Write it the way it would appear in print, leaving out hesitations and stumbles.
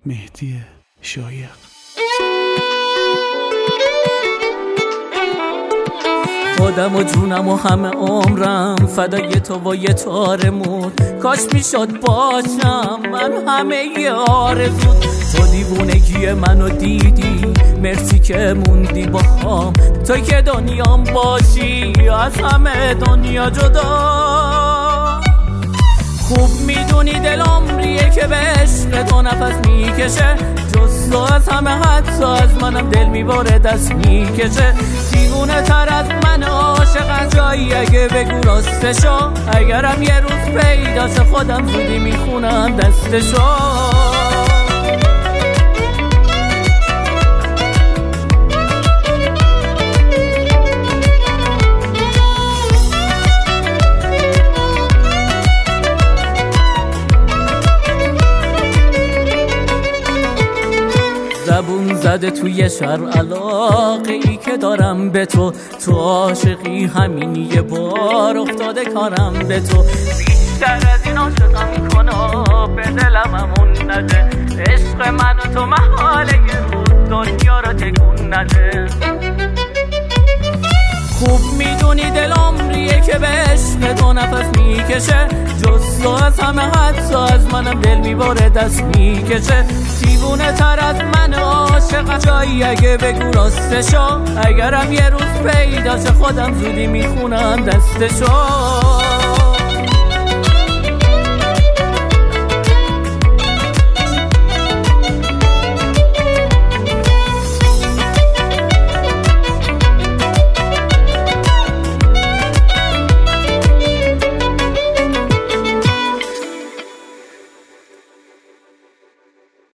مهدی شایق. خودم و جونم و همه عمرم فدای تو و یه تارمون، کاش میشد باشم من همه ی آرزود. تو دیوونگی منو دیدی، مرسی که موندی با هم، تو که دنیام باشی از همه دنیا جدا. خوب میدونی دل عمریه که به عشق تو نفس میکشه، جز تو از همه حتی از منم دل میباره دست میکشه. دیوونه تر از من عاشق جایی اگه بگو راستشو، اگرم یه روز پیداش خودم زودی میخونم دستشو. زبون زده توی شهر علاقه ای که دارم به تو، تو عاشقی همین یه بار افتاده کارم به تو. بیشتر از این عاشقم کنا به دلم همون نده، عشق من و تو محاله یه روز دنیا رو تکون نده. خوب میدونی دل عمریه که به عشق تو نفس میکشه، جز تو از همه حتی از منم دل میباره دست میکشه. دیوونه تر از من عاشق جایی اگه بگو راستشو، اگرم یه روز پیداش خودم زودی میخونم دستشو.